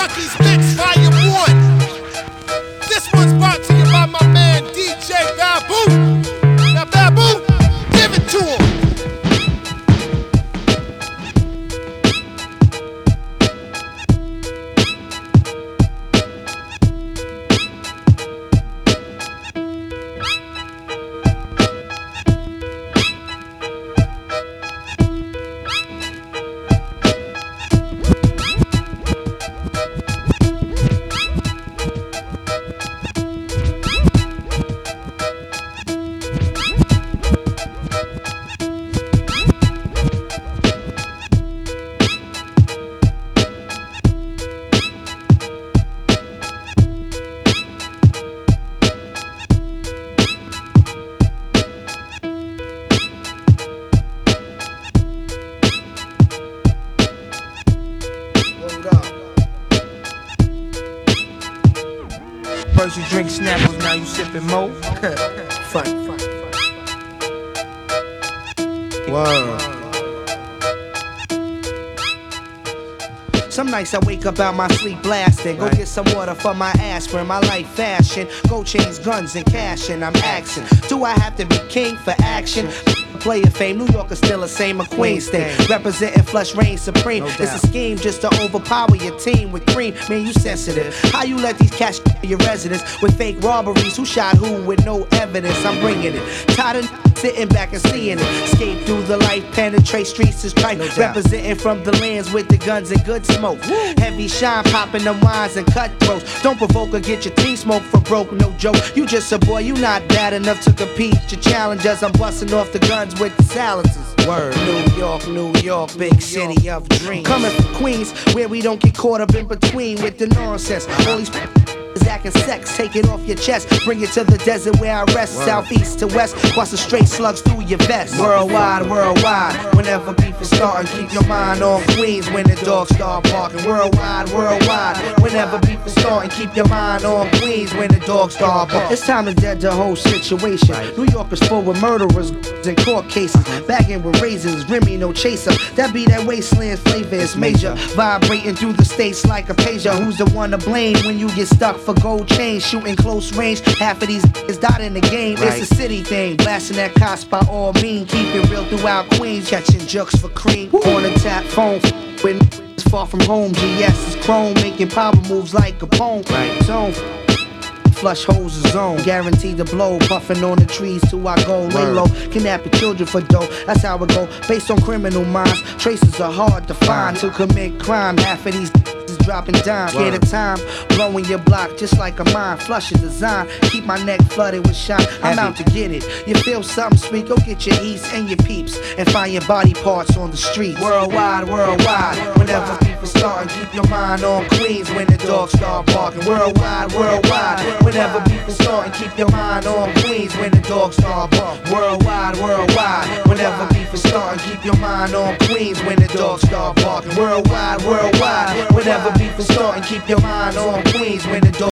Chucky's Mix Volume 1. This one's brought to you by my man DJ Babu. Now Babu, give it to him. First you drink Snapples, now you sippin' Mo. Fun. Word. Some nights I wake up out my sleep blasting. Go get some water for my aspirin. My life fashion. Gold chains, guns, and cash, and I'm axing. Do I have to be king for action? Player fame, New York is still the same as Queens thing. Representing flush reign supreme. It's a scheme just to overpower your team with cream. Man, you sensitive. How you let these cats your residence with fake robberies? Who shot who with no evidence? I'm bringing it. Tired of sitting back and seeing it. Escape through the life, penetrate streets is trite. Representing from the lands with the guns and good smoke. Heavy shine, popping them wines and cutthroats. Don't provoke or get your team smoked for broke, no joke. You just a boy, you not bad enough to compete. Your challengers, I'm busting off the guns with the silencers. Word. New York, big city of dreams. Coming from Queens, where we don't get caught up in between with the nonsense. All these is acting sex, take it off your chest. Bring it to the desert where I rest. Word. Southeast to west, bust the straight slugs through your vest. Worldwide, whenever beef is starting, keep your mind on Queens when the dogs start barking. Worldwide, whenever beef is starting, keep your mind on Queens when the dogs start barking. It's time to dead the whole situation. New York is full with murderers and court cases. Bagging with razors, Remy no chaser. That be that wasteland flavor, it's major. Vibrating through the states like a pager. Who's the one to blame when you get stuck for gold chains? Shooting close range, half of these is dot in the game. It's a city thing, blasting that cops by all means. Keep it real throughout Queens, catching jokes for cream. On the tap phone, when it's far from home. GS is chrome, making power moves like Capone. Zone. Flush holes is zone, guaranteed to blow. Puffing on the trees till I go. Lay low, kidnapping children for dough. That's how it go, based on criminal minds. Traces are hard to find to commit crime. Half of these is dropping dimes. Get a time, blowing your block just like a mine. Flush is design, keep my neck flooded with shine. I'm out to get it. You feel something sweet? Go get your eats and your peeps and find your body parts on the street. Worldwide, whenever people starting, keep your mind on Queens when the dogs start barking. Worldwide, whenever people starting, keep your mind on Queens when the dogs start barking. Worldwide, whenever people starting, keep your mind on Queens when the dogs start barking. Worldwide, whenever people starting, keep your mind on Queens when the dogs